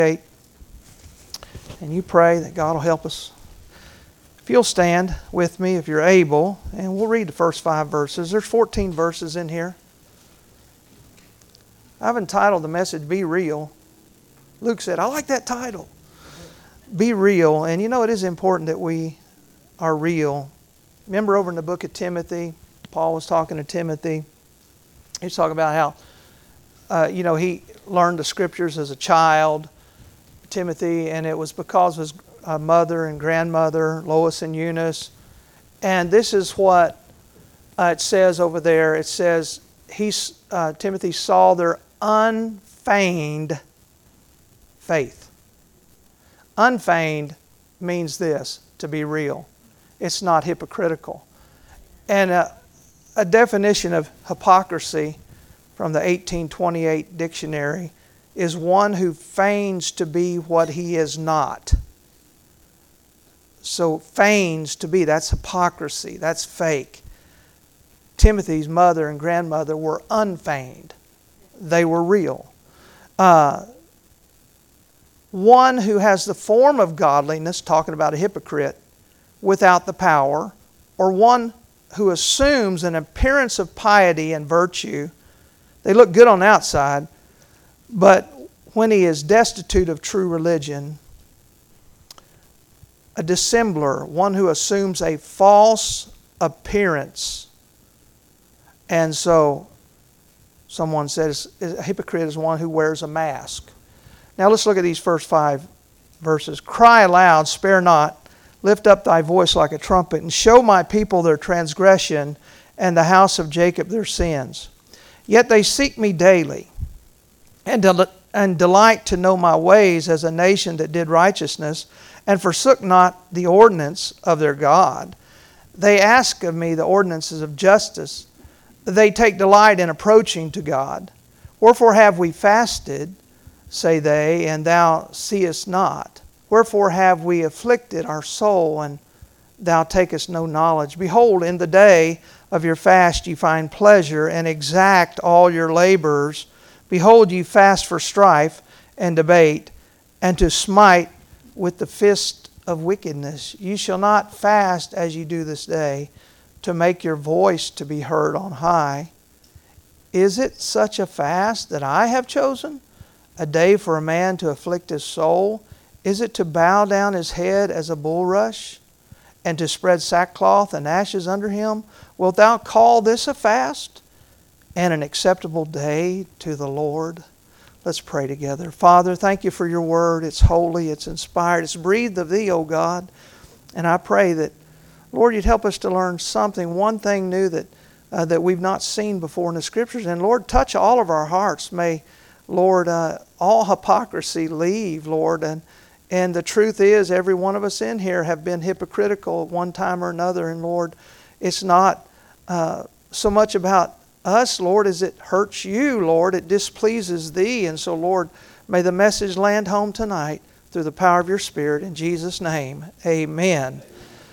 And you pray that God will help us. If you'll stand with me, if you're able, and we'll read the first 5 verses. There's 14 verses in here. I've entitled the message, Be Real. Luke said, I like that title. Be real. And you know, it is important that we are real. Remember over in the book of Timothy, Paul was talking to Timothy. He was talking about how, he learned the Scriptures as a child, Timothy, and it was because of his mother and grandmother, Lois and Eunice. And this is what it says over there. It says, Timothy saw their unfeigned faith. Unfeigned means this, to be real. It's not hypocritical. And a definition of hypocrisy from the 1828 dictionary is one who feigns to be what he is not. So feigns to be, that's hypocrisy, that's fake. Timothy's mother and grandmother were unfeigned. They were real. One who has the form of godliness, talking about a hypocrite, without the power, or one who assumes an appearance of piety and virtue. They look good on the outside, but when he is destitute of true religion, a dissembler, one who assumes a false appearance. And so, someone says a hypocrite is one who wears a mask. Now let's look at these first 5 verses. Cry aloud, spare not. Lift up thy voice like a trumpet, and show my people their transgression, and the house of Jacob their sins. Yet they seek me daily, and delight to know my ways as a nation that did righteousness, and forsook not the ordinance of their God. They ask of me the ordinances of justice. They take delight in approaching to God. Wherefore have we fasted, say they, and thou seest not? Wherefore have we afflicted our soul, and thou takest no knowledge? Behold, in the day of your fast ye find pleasure, and exact all your labors. Behold, ye fast for strife and debate, and to smite with the fist of wickedness. Ye shall not fast as ye do this day, to make your voice to be heard on high. Is it such a fast that I have chosen? A day for a man to afflict his soul? Is it to bow down his head as a bulrush, and to spread sackcloth and ashes under him? Wilt thou call this a fast, and an acceptable day to the Lord? Let's pray together. Father, thank you for your word. It's holy, it's inspired, it's breathed of thee, O God. And I pray that, Lord, you'd help us to learn something, one thing new that we've not seen before in the Scriptures. And Lord, touch all of our hearts. May, Lord, all hypocrisy leave, Lord. And the truth is, every one of us in here have been hypocritical at one time or another. And Lord, it's not so much about us, Lord, as it hurts you, Lord. It displeases thee. And so, Lord, may the message land home tonight through the power of your Spirit. In Jesus' name, amen.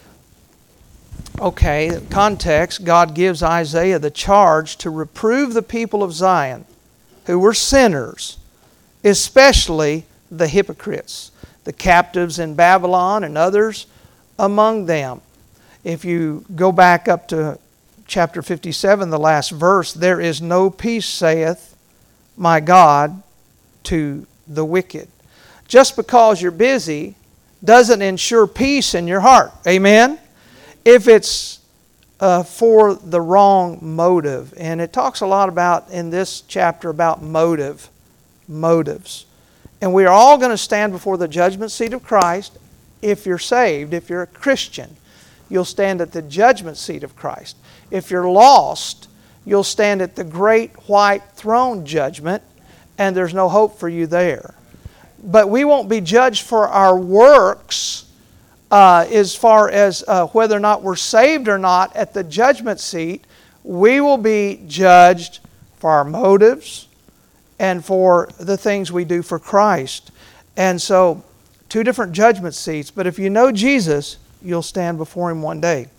Okay, context, God gives Isaiah the charge to reprove the people of Zion who were sinners, especially the hypocrites, the captives in Babylon and others among them. If you go back up to chapter 57, the last verse, there is no peace, saith my God, to the wicked. Just because you're busy doesn't ensure peace in your heart. Amen? If it's for the wrong motive. And it talks a lot about, in this chapter, about motives. And we are all going to stand before the judgment seat of Christ. If you're saved, if you're a Christian, you'll stand at the judgment seat of Christ. If you're lost, you'll stand at the great white throne judgment, and there's no hope for you there. But we won't be judged for our works as far as whether or not we're saved or not at the judgment seat. We will be judged for our motives and for the things we do for Christ. And so, 2 different judgment seats. But if you know Jesus, you'll stand before Him one day.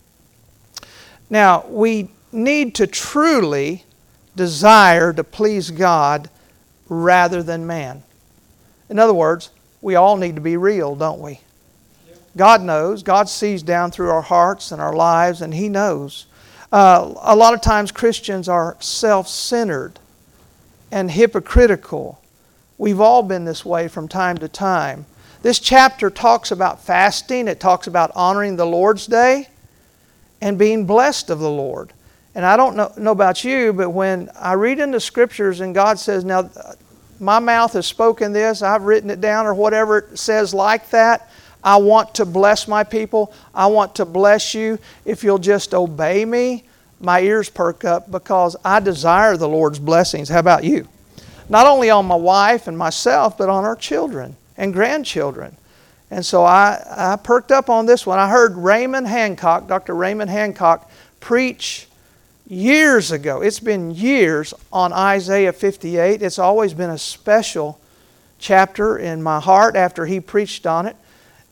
Now, we need to truly desire to please God rather than man. In other words, we all need to be real, don't we? God knows. God sees down through our hearts and our lives, and He knows. A lot of times Christians are self-centered and hypocritical. We've all been this way from time to time. This chapter talks about fasting. It talks about honoring the Lord's Day and being blessed of the Lord. And I don't know about you, but when I read in the Scriptures and God says, now my mouth has spoken this, I've written it down, or whatever it says like that, I want to bless my people. I want to bless you. If you'll just obey me, my ears perk up because I desire the Lord's blessings. How about you? Not only on my wife and myself, but on our children and grandchildren. And so I perked up on this one. I heard Raymond Hancock, Dr. Raymond Hancock, preach years ago. It's been years on Isaiah 58. It's always been a special chapter in my heart after he preached on it.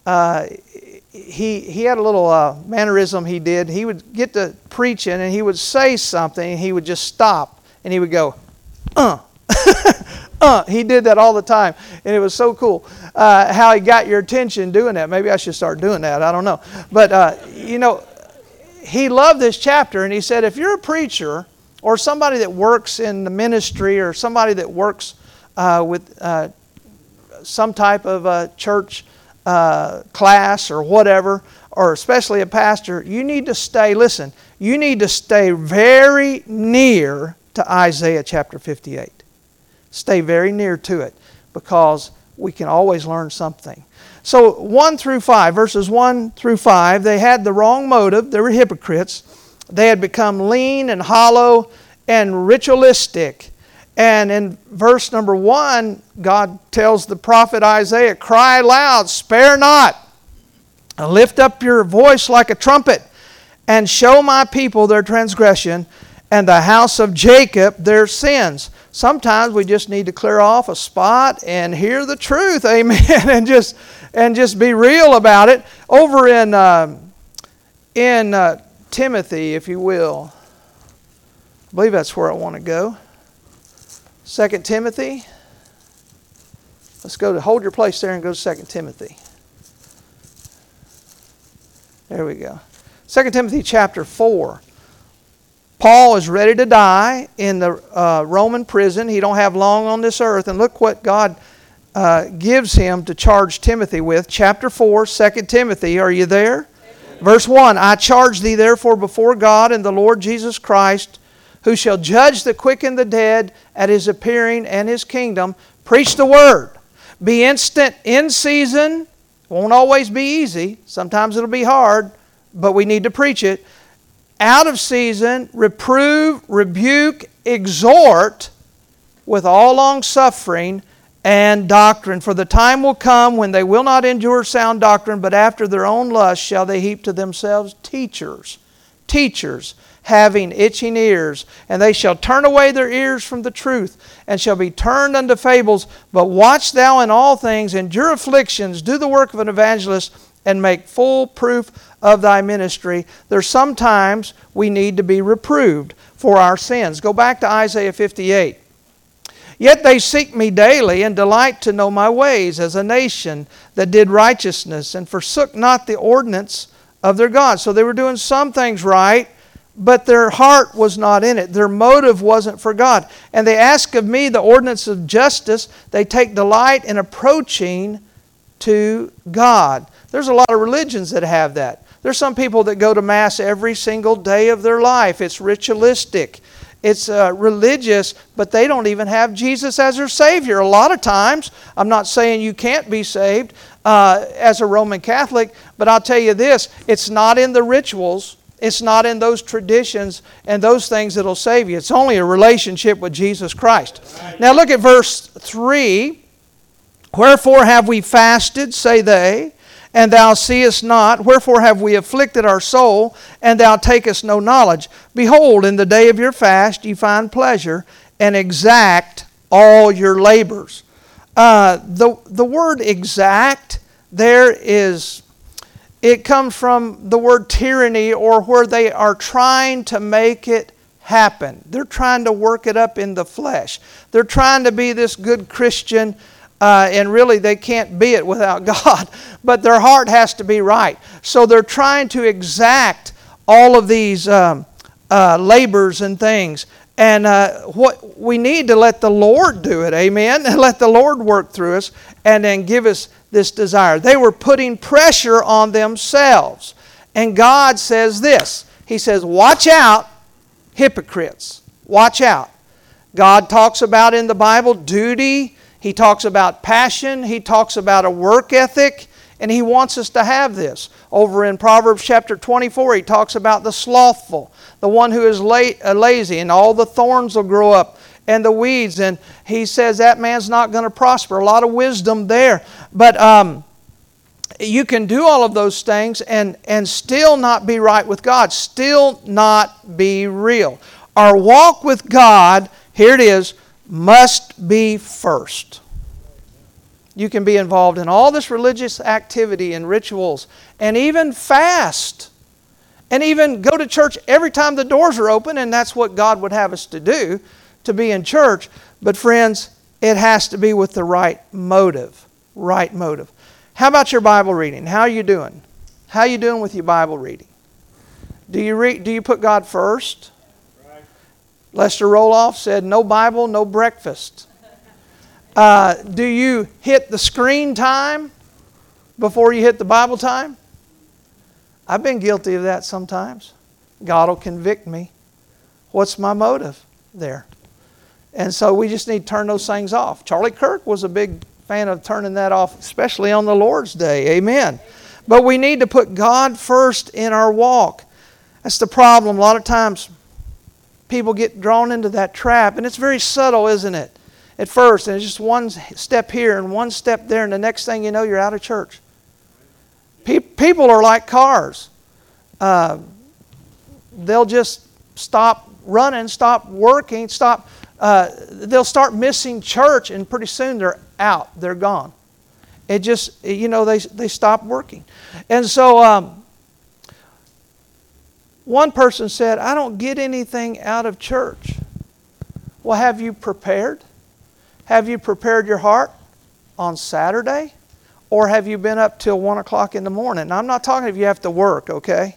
He had a little mannerism he did. He would get to preaching and he would say something and he would just stop and he would go, He did that all the time, and it was so cool how he got your attention doing that. Maybe I should start doing that. I don't know. But, he loved this chapter, and he said, if you're a preacher or somebody that works in the ministry or somebody that works with some type of a church class or whatever, or especially a pastor, you need to stay very near to Isaiah chapter 58. Stay very near to it because we can always learn something. So 1 through 5, verses 1 through 5, they had the wrong motive. They were hypocrites. They had become lean and hollow and ritualistic. And in verse number 1, God tells the prophet Isaiah, cry loud, spare not, lift up your voice like a trumpet, and show my people their transgression, and the house of Jacob their sins. Sometimes we just need to clear off a spot and hear the truth, amen, and just be real about it. Over in Timothy, if you will, I believe that's where I want to go. 2 Timothy. Let's go to, hold your place there and go to 2 Timothy. There we go. 2 Timothy chapter 4. Paul is ready to die in the Roman prison. He don't have long on this earth. And look what God gives him to charge Timothy with. Chapter 4, 2 Timothy. Are you there? Amen. Verse 1. I charge thee therefore before God and the Lord Jesus Christ, who shall judge the quick and the dead at His appearing and His kingdom. Preach the word. Be instant in season. Won't always be easy. Sometimes it'll be hard, but we need to preach it. Out of season, reprove, rebuke, exhort with all long suffering and doctrine. For the time will come when they will not endure sound doctrine, but after their own lust shall they heap to themselves teachers having itching ears, and they shall turn away their ears from the truth, and shall be turned unto fables. But watch thou in all things, endure afflictions, do the work of an evangelist, and make full proof of thy ministry. There's sometimes we need to be reproved for our sins. Go back to Isaiah 58. Yet they seek me daily, and delight to know my ways, as a nation that did righteousness, and forsook not the ordinance of their God. So they were doing some things right, but their heart was not in it. Their motive wasn't for God. And they ask of me the ordinance of justice. They take delight in approaching to God. There's a lot of religions that have that. There's some people that go to Mass every single day of their life. It's ritualistic. It's religious, but they don't even have Jesus as their Savior. A lot of times, I'm not saying you can't be saved as a Roman Catholic, but I'll tell you this, it's not in the rituals. It's not in those traditions and those things that'll save you. It's only a relationship with Jesus Christ. Now look at verse 3. Wherefore have we fasted, say they, and thou seest not? Wherefore have we afflicted our soul, and thou takest no knowledge? Behold, in the day of your fast ye find pleasure, and exact all your labors. The word exact there is... It comes from the word tyranny, or where they are trying to make it happen. They're trying to work it up in the flesh. They're trying to be this good Christian and really they can't be it without God. But their heart has to be right. So they're trying to exact all of these labors and things. And what we need to let the Lord do it, amen? And let the Lord work through us and then give us this desire. They were putting pressure on themselves. And God says this. He says, watch out, hypocrites. Watch out. God talks about in the Bible duty. He talks about passion. He talks about a work ethic. And He wants us to have this. Over in Proverbs chapter 24, He talks about the slothful, the one who is lazy, and all the thorns will grow up and the weeds. And He says that man's not going to prosper. A lot of wisdom there. But you can do all of those things and still not be right with God, still not be real. Our walk with God, here it is, must be first. You can be involved in all this religious activity and rituals and even fast and even go to church every time the doors are open, and that's what God would have us to do, to be in church. But friends, it has to be with the right motive. Right motive. How about your Bible reading? How are you doing? How are you doing with your Bible reading? Do you put God first? Right. Lester Roloff said, no Bible, no breakfast. Do you hit the screen time before you hit the Bible time? I've been guilty of that sometimes. God will convict me. What's my motive there? And so we just need to turn those things off. Charlie Kirk was a big fan of turning that off, especially on the Lord's Day. Amen. But we need to put God first in our walk. That's the problem. A lot of times people get drawn into that trap, and it's very subtle, isn't it? At first, and it's just one step here and one step there, and the next thing you know, you're out of church. People are like cars. They'll just stop running, stop working, they'll start missing church, and pretty soon they're out. They're gone. It just, they stop working. And so one person said, I don't get anything out of church. Well, have you prepared? Have you prepared your heart on Saturday? Or have you been up till 1 o'clock in the morning? Now, I'm not talking if you have to work, okay?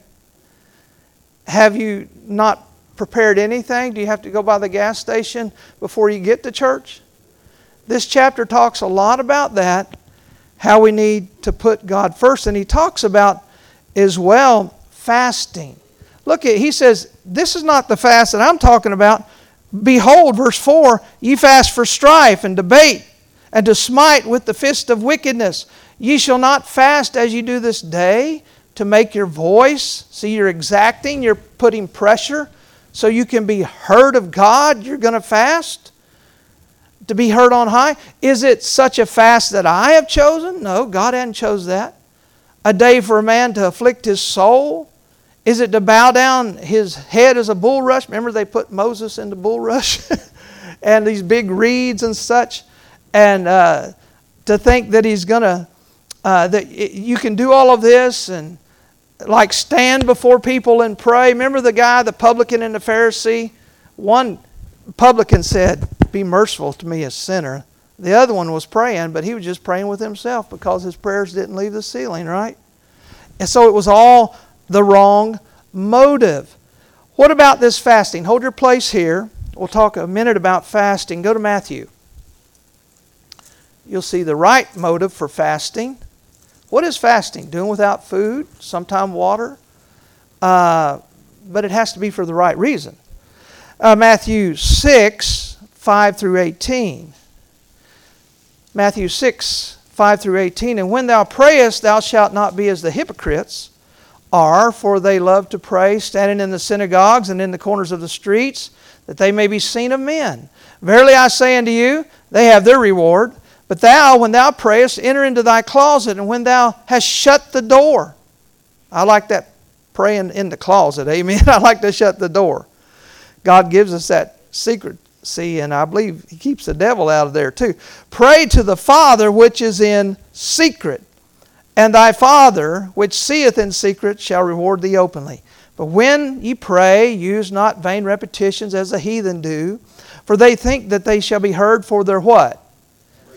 Have you not prepared anything? Do you have to go by the gas station before you get to church? This chapter talks a lot about that, how we need to put God first. And he talks about, as well, fasting. Look, he says, this is not the fast that I'm talking about. Behold, verse 4, ye fast for strife and debate, and to smite with the fist of wickedness. Ye shall not fast as ye do this day, to make your voice. See, you're exacting, you're putting pressure, so you can be heard of God. You're going to fast to be heard on high. Is it such a fast that I have chosen? No, God hadn't chose that. A day for a man to afflict his soul. Is it to bow down his head as a bulrush? Remember they put Moses in the bulrush? And these big reeds and such. And to think that he's going to, that you can do all of this and like stand before people and pray. Remember the guy, the publican and the Pharisee? One publican said, be merciful to me, a sinner. The other one was praying, but he was just praying with himself because his prayers didn't leave the ceiling, right? And so it was all the wrong motive. What about this fasting? Hold your place here. We'll talk a minute about fasting. Go to Matthew. You'll see the right motive for fasting. What is fasting? Doing without food, sometimes water. But it has to be for the right reason. Matthew 6, 5 through 18. Matthew 6, 5 through 18. And when thou prayest, thou shalt not be as the hypocrites are, for they love to pray, standing in the synagogues and in the corners of the streets, that they may be seen of men. Verily I say unto you, they have their reward. But thou, when thou prayest, enter into thy closet, and when thou hast shut the door. I like that, praying in the closet, amen. I like to shut the door. God gives us that secrecy, and I believe He keeps the devil out of there too. Pray to the Father which is in secret, and thy Father which seeth in secret shall reward thee openly. But when ye pray, use not vain repetitions as the heathen do, for they think that they shall be heard for their what?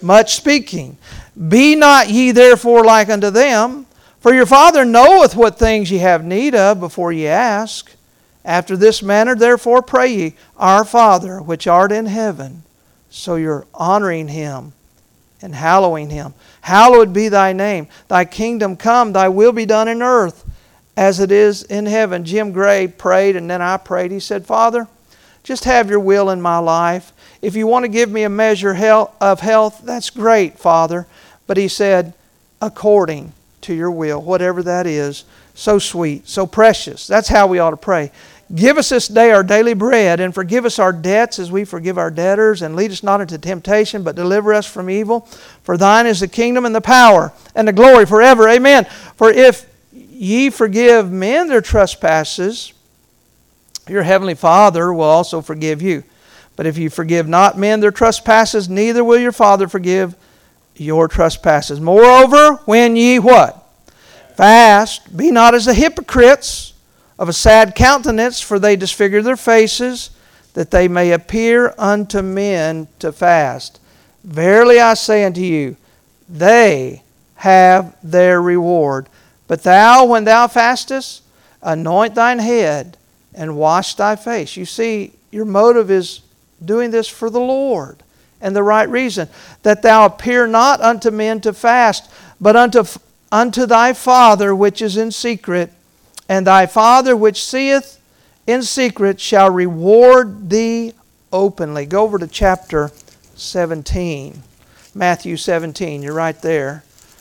much speaking. Be not ye therefore like unto them, for your Father knoweth what things ye have need of before ye ask. After this manner therefore pray ye, Our Father which art in heaven. So you're honoring Him and hallowing Him. Hallowed be thy name. Thy kingdom come, thy will be done in earth as it is in heaven. Jim Gray prayed, and then I prayed. He said, Father, just have your will in my life. If you want to give me a measure of health, that's great, Father. But he said, according to your will, whatever that is. So sweet, so precious. That's how we ought to pray. Give us this day our daily bread, and forgive us our debts as we forgive our debtors, and lead us not into temptation, but deliver us from evil. For thine is the kingdom and the power and the glory forever. Amen. For if ye forgive men their trespasses, your heavenly Father will also forgive you. But if you forgive not men their trespasses, neither will your Father forgive your trespasses. Moreover, when ye what? Fast, be not as the hypocrites of a sad countenance, for they disfigure their faces, that they may appear unto men to fast. Verily I say unto you, they have their reward. But thou, when thou fastest, anoint thine head and wash thy face. You see, your motive is doing this for the Lord, and the right reason, that thou appear not unto men to fast, but unto thy Father which is in secret, and thy Father which seeth in secret shall reward thee openly. Go over to chapter 17. Matthew 17, you're right there.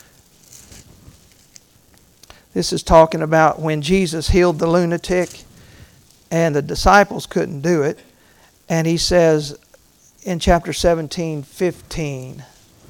This is talking about when Jesus healed the lunatic and the disciples couldn't do it. And he says in chapter 17:15,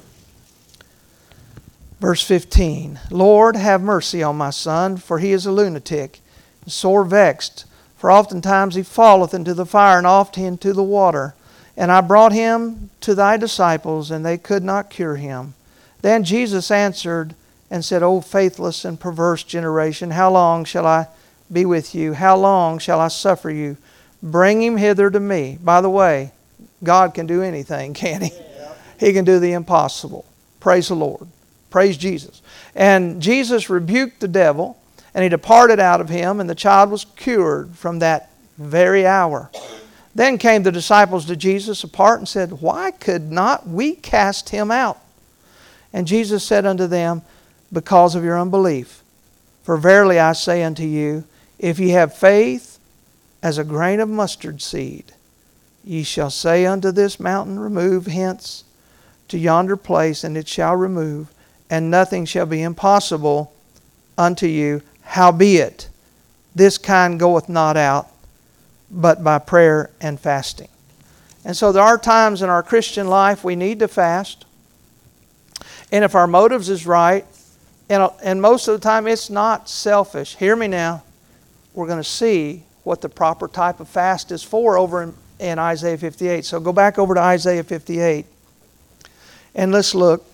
verse 15, Lord, have mercy on my son, for he is a lunatic, and sore vexed. For oftentimes he falleth into the fire, and oft into the water. And I brought him to thy disciples, and they could not cure him. Then Jesus answered and said, O faithless and perverse generation, how long shall I be with you? How long shall I suffer you? Bring him hither to me. By the way, God can do anything, can't He? He can do the impossible. Praise the Lord. Praise Jesus. And Jesus rebuked the devil, and he departed out of him, and the child was cured from that very hour. Then came the disciples to Jesus apart and said, Why could not we cast him out? And Jesus said unto them, Because of your unbelief. For verily I say unto you, if ye have faith as a grain of mustard seed, ye shall say unto this mountain, Remove hence to yonder place, and it shall remove, and nothing shall be impossible unto you. Howbeit, this kind goeth not out, but by prayer and fasting. And so there are times in our Christian life we need to fast. And if our motives is right, and most of the time it's not selfish. Hear me now. We're going to see what the proper type of fast is for over in Isaiah 58. So go back over to Isaiah 58. And let's look.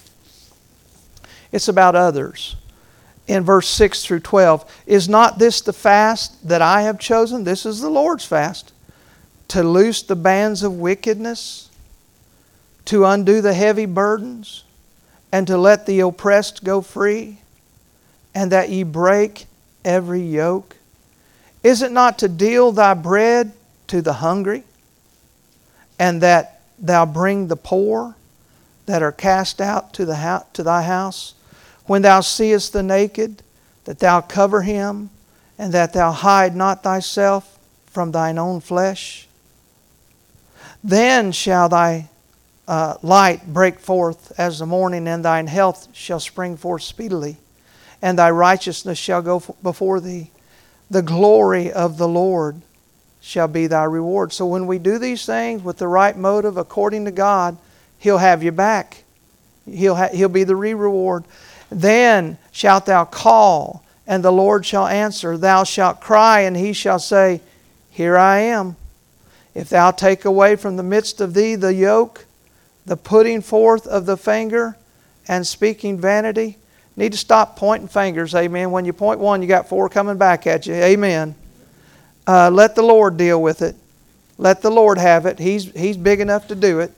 It's about others. In verse 6 through 12. Is not this the fast that I have chosen? This is the Lord's fast. To loose the bands of wickedness, to undo the heavy burdens, and to let the oppressed go free, and that ye break every yoke? Is it not to deal thy bread to the hungry, and that thou bring the poor that are cast out to thy house? When thou seest the naked, that thou cover him, and that thou hide not thyself from thine own flesh? Then shall thy light break forth as the morning, and thine health shall spring forth speedily, and thy righteousness shall go before thee. The glory of the Lord shall be thy reward. So when we do these things with the right motive according to God, He'll have you back. He'll be the reward. Then shalt thou call, and the Lord shall answer. Thou shalt cry, and He shall say, Here I am. If thou take away from the midst of thee the yoke, the putting forth of the finger, and speaking vanity. Need to stop pointing fingers, amen. When you point one, you got four coming back at you, amen. Let the Lord deal with it. Let the Lord have it. He's big enough to do it.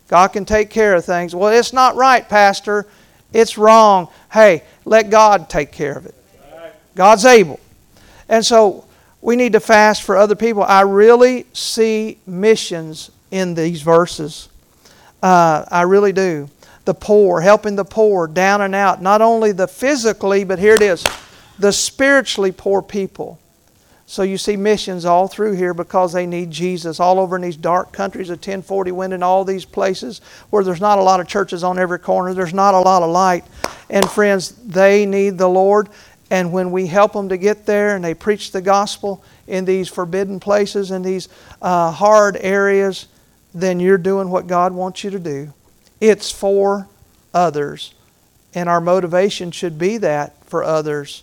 God can take care of things. Well, it's not right, Pastor. It's wrong. Hey, let God take care of it. God's able. And so we need to fast for other people. I really see missions in these verses. I really do. The poor, helping the poor, down and out. Not only the physically, but here it is, the spiritually poor people. So you see missions all through here because they need Jesus. All over in these dark countries of 1040 wind and all these places where there's not a lot of churches on every corner. There's not a lot of light. And friends, they need the Lord. And when we help them to get there and they preach the gospel in these forbidden places, in these hard areas, then you're doing what God wants you to do. It's for others. And our motivation should be that for others.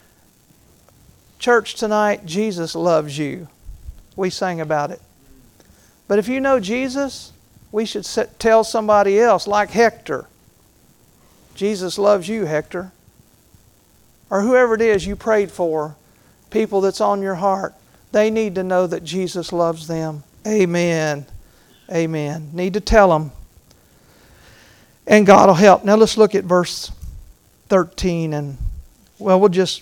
Church tonight, Jesus loves you. We sang about it. But if you know Jesus, we should tell somebody else, like Hector. Jesus loves you, Hector. Or whoever it is you prayed for, people that's on your heart, they need to know that Jesus loves them. Amen. Amen. Need to tell them. And God will help. Now let's look at verse 13. And well,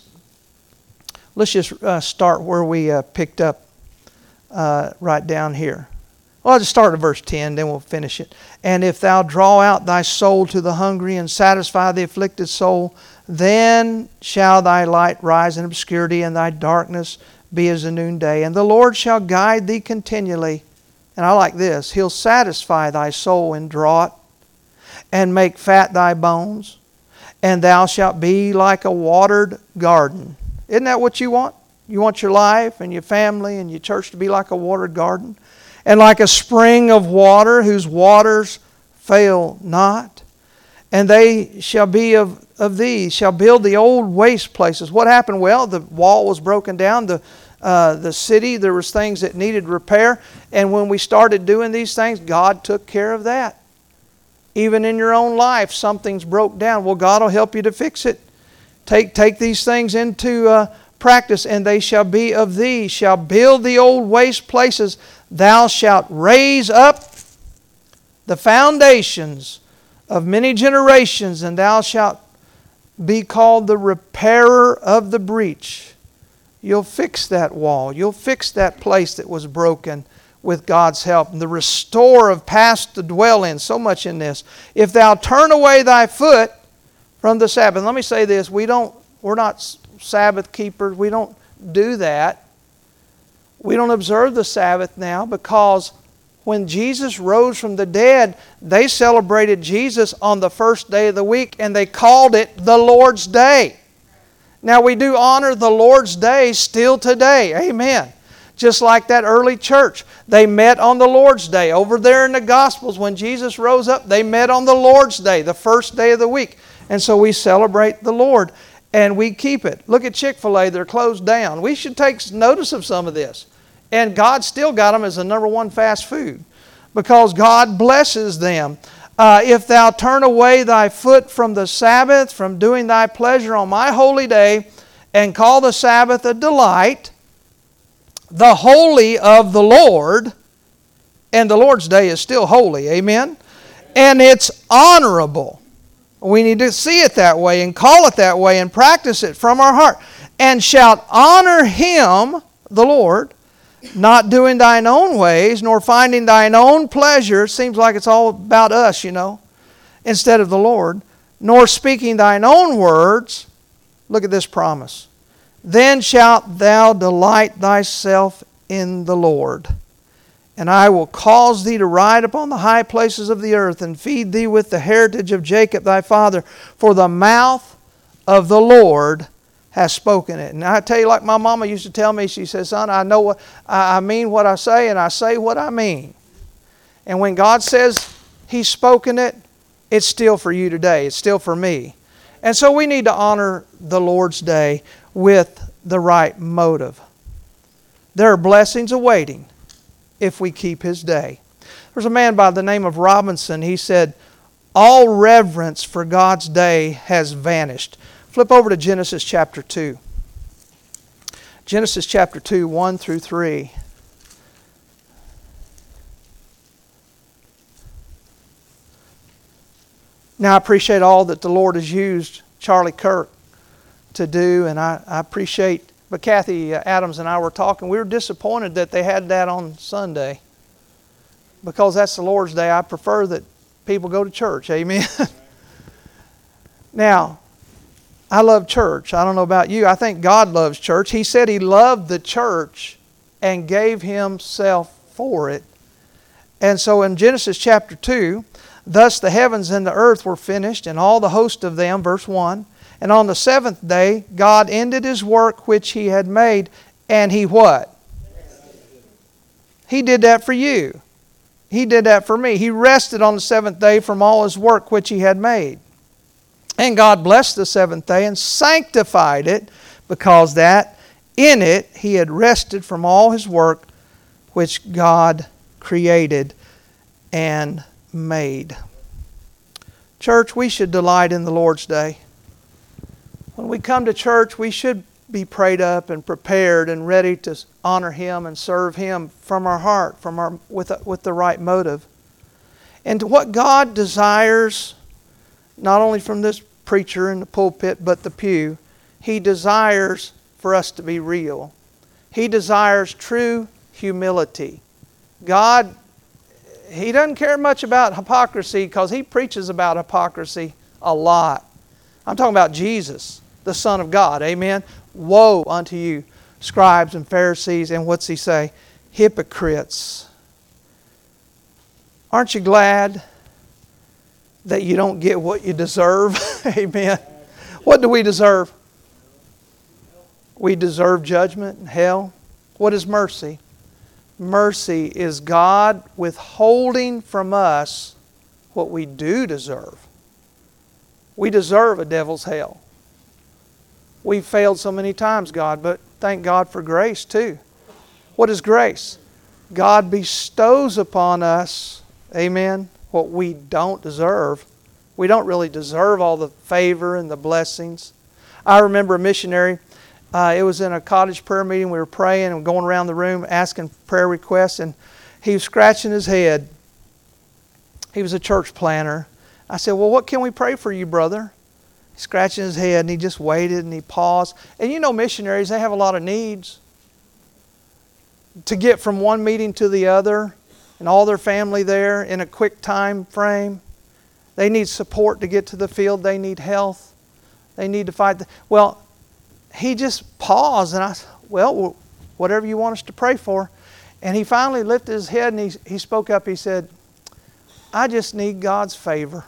let's just start where we picked up right down here. Well, I'll just start at verse 10, then we'll finish it. And if thou draw out thy soul to the hungry and satisfy the afflicted soul, then shall thy light rise in obscurity and thy darkness be as the noonday. And the Lord shall guide thee continually. And I like this. He'll satisfy thy soul in drought and make fat thy bones. And thou shalt be like a watered garden. Isn't that what you want? You want your life and your family and your church to be like a watered garden? And like a spring of water whose waters fail not. And they shall be of thee, shall build the old waste places. What happened? Well, the wall was broken down. The city, there was things that needed repair. And when we started doing these things, God took care of that. Even in your own life, something's broke down. Well, God will help you to fix it. Take these things into practice, and they shall be of thee, shall build the old waste places. Thou shalt raise up the foundations of many generations, and thou shalt be called the repairer of the breach. You'll fix that wall. You'll fix that place that was broken with God's help. And the restorer of past to dwell in. So much in this. If thou turn away thy foot from the Sabbath. Let me say this. We're not Sabbath keepers. We don't do that. We don't observe the Sabbath now because when Jesus rose from the dead, they celebrated Jesus on the first day of the week and they called it the Lord's Day. Now we do honor the Lord's Day still today. Amen. Just like that early church. They met on the Lord's Day. Over there in the Gospels, when Jesus rose up, they met on the Lord's Day, the first day of the week. And so we celebrate the Lord and we keep it. Look at Chick-fil-A, they're closed down. We should take notice of some of this. And God still got them as the number one fast food because God blesses them. If thou turn away thy foot from the Sabbath, from doing thy pleasure on my holy day, and call the Sabbath a delight, the holy of the Lord, and the Lord's day is still holy, amen? And it's honorable. We need to see it that way and call it that way and practice it from our heart. And shalt honor Him, the Lord, not doing thine own ways, nor finding thine own pleasure. It seems like it's all about us, instead of the Lord. Nor speaking thine own words. Look at this promise. Then shalt thou delight thyself in the Lord. And I will cause thee to ride upon the high places of the earth, and feed thee with the heritage of Jacob thy father. For the mouth of the Lord has spoken it. And I tell you, like my mama used to tell me, she says, son, I mean what I say, and I say what I mean. And when God says He's spoken it, it's still for you today. It's still for me. And so we need to honor the Lord's day with the right motive. There are blessings awaiting if we keep His day. There's a man by the name of Robinson. He said, all reverence for God's day has vanished. Flip over to Genesis chapter 2. Genesis chapter 2, 1 through 3. Now, I appreciate all that the Lord has used Charlie Kirk to do, and I appreciate, but Kathy Adams and I were talking, we were disappointed that they had that on Sunday, because that's the Lord's Day. I prefer that people go to church, amen? Now, I love church. I don't know about you. I think God loves church. He said He loved the church and gave Himself for it. And so in Genesis chapter 2, thus the heavens and the earth were finished, and all the host of them, verse 1. And on the seventh day, God ended His work which He had made, and He what? He did that for you. He did that for me. He rested on the seventh day from all His work which He had made. And God blessed the seventh day and sanctified it, because that in it He had rested from all His work which God created and made. Church, we should delight in the Lord's Day. When we come to church, we should be prayed up and prepared and ready to honor Him and serve Him from our heart, with the right motive. And what God desires, not only from this preacher in the pulpit, but the pew, He desires for us to be real. He desires true humility. God, He doesn't care much about hypocrisy, because He preaches about hypocrisy a lot. I'm talking about Jesus, the Son of God. Amen. Woe unto you, scribes and Pharisees, and what's He say? Hypocrites. Aren't you glad that you don't get what you deserve? Amen. What do we deserve? We deserve judgment and hell. What is mercy? Mercy is God withholding from us what we do deserve. We deserve a devil's hell. We've failed so many times, God, but thank God for grace too. What is grace? God bestows upon us, amen, what we don't deserve. We don't really deserve all the favor and the blessings. I remember a missionary, it was in a cottage prayer meeting. We were praying and going around the room asking prayer requests, and he was scratching his head. He was a church planner. I said, well, what can we pray for you, brother? He's scratching his head, and he just waited, and he paused. And you know, missionaries, they have a lot of needs. To get from one meeting to the other, and all their family there in a quick time frame. They need support to get to the field. They need health. They need to fight. Well, he just paused, and I said, well, whatever you want us to pray for. And he finally lifted his head, and he spoke up. He said, I just need God's favor.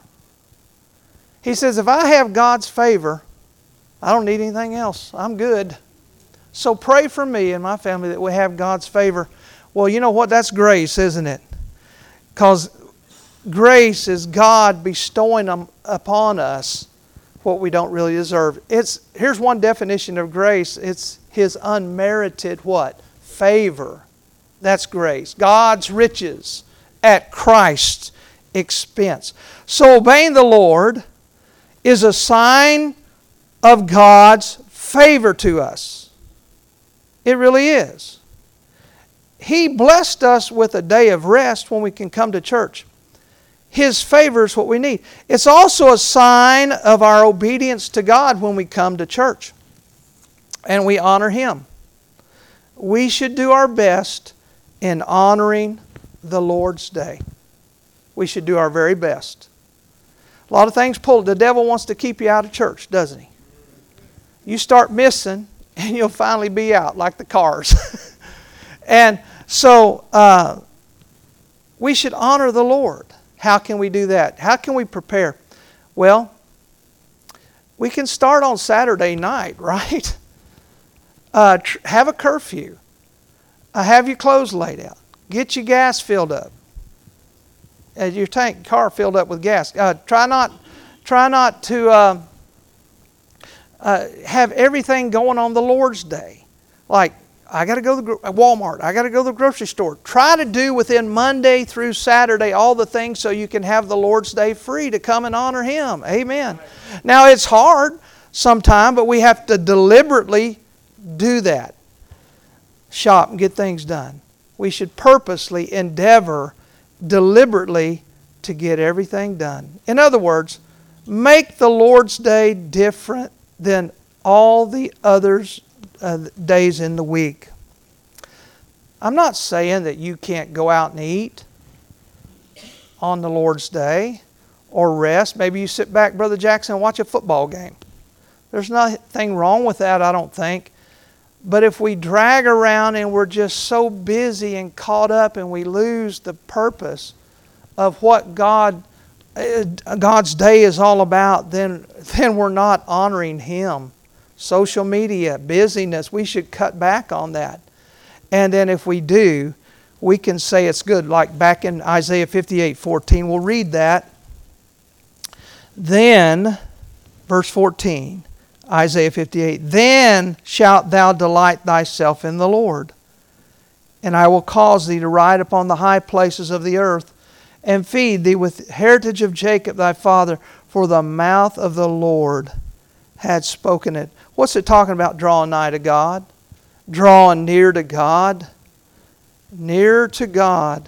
He says, if I have God's favor, I don't need anything else. I'm good. So pray for me and my family that we have God's favor. Well, you know what? That's grace, isn't it? Because grace is God bestowing upon us what we don't really deserve. Here's one definition of grace. It's His unmerited what? Favor. That's grace. God's riches at Christ's expense. So obeying the Lord is a sign of God's favor to us. It really is. He blessed us with a day of rest when we can come to church. His favor is what we need. It's also a sign of our obedience to God when we come to church and we honor Him. We should do our best in honoring the Lord's Day. We should do our very best. A lot of things pull. The devil wants to keep you out of church, doesn't he? You start missing and you'll finally be out like the cars. And so we should honor the Lord. How can we do that? How can we prepare? Well, we can start on Saturday night, right? Have a curfew. Have your clothes laid out. Get your gas filled up. Your car filled up with gas. Try not to have everything going on the Lord's Day. Like, I got to go to Walmart. I got to go to the grocery store. Try to do within Monday through Saturday all the things so you can have the Lord's Day free to come and honor Him. Amen. Now, it's hard sometimes, but we have to deliberately do that. Shop and get things done. We should purposely endeavor deliberately to get everything done. In other words, Make the Lord's Day different than all the others days in the week. I'm not saying that you can't go out and eat on the Lord's Day or rest. Maybe you sit back, Brother Jackson, and watch a football game. There's nothing wrong with that, I don't think. But if we drag around and we're just so busy and caught up and we lose the purpose of what God's day is all about, then we're not honoring Him. Social media, busyness, we should cut back on that. And then if we do, we can say it's good. Like back in Isaiah 58:14, we'll read that. Then, verse 14, Isaiah 58, then shalt thou delight thyself in the Lord, and I will cause thee to ride upon the high places of the earth, and feed thee with the heritage of Jacob thy father, for the mouth of the Lord had spoken it. What's it talking about? Drawing nigh to God. Drawing near to God. Near to God.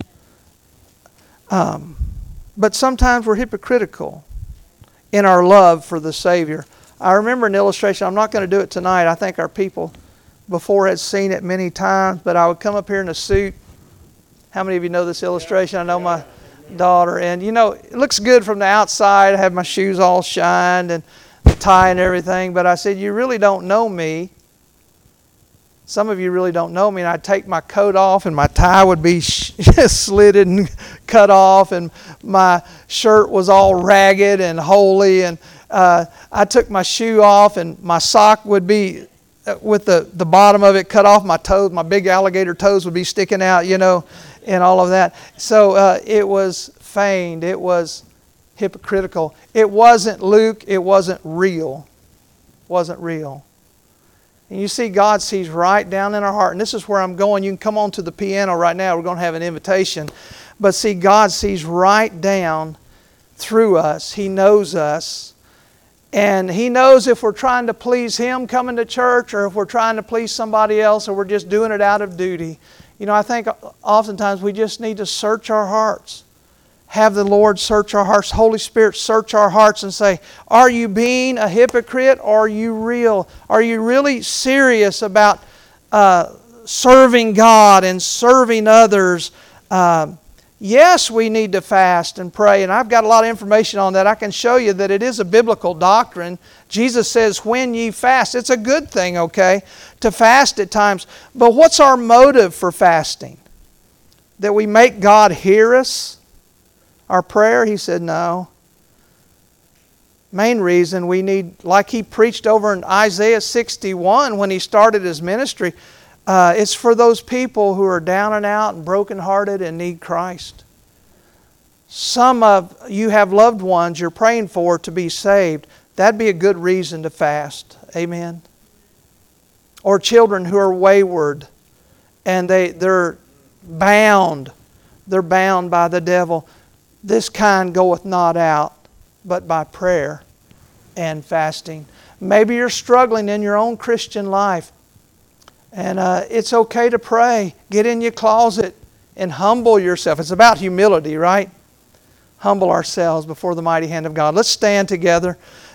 But sometimes we're hypocritical in our love for the Savior. I remember an illustration. I'm not going to do it tonight. I think our people before had seen it many times, but I would come up here in a suit. How many of you know this illustration? I know my daughter. And you know, it looks good from the outside. I have my shoes all shined and the tie and everything. But I said, you really don't know me. Some of you really don't know me. And I'd take my coat off and my tie would be slitted and cut off. And my shirt was all ragged and holey. And I took my shoe off and my sock would be with the bottom of it cut off. My toes, my big alligator toes would be sticking out, you know, and all of that. So it was feigned. It was hypocritical. It wasn't Luke. It wasn't real. It wasn't real. And you see, God sees right down in our heart. And this is where I'm going. You can come on to the piano right now. We're going to have an invitation. But see, God sees right down through us. He knows us. And He knows if we're trying to please Him coming to church, or if we're trying to please somebody else, or we're just doing it out of duty. You know, I think oftentimes we just need to search our hearts. Have the Lord search our hearts. Holy Spirit search our hearts and say, are you being a hypocrite, or are you real? Are you really serious about serving God and serving others? Yes, we need to fast and pray, and I've got a lot of information on that. I can show you that it is a biblical doctrine. Jesus says, when ye fast, it's a good thing, okay, to fast at times. But what's our motive for fasting? That we make God hear us? Our prayer? He said, no. Main reason we need, like He preached over in Isaiah 61 when He started His ministry, it's for those people who are down and out and brokenhearted and need Christ. Some of you have loved ones you're praying for to be saved. That'd be a good reason to fast. Amen. Or children who are wayward and they're bound. They're bound by the devil. This kind goeth not out, but by prayer and fasting. Maybe you're struggling in your own Christian life. And it's okay to pray. Get in your closet and humble yourself. It's about humility, right? Humble ourselves before the mighty hand of God. Let's stand together.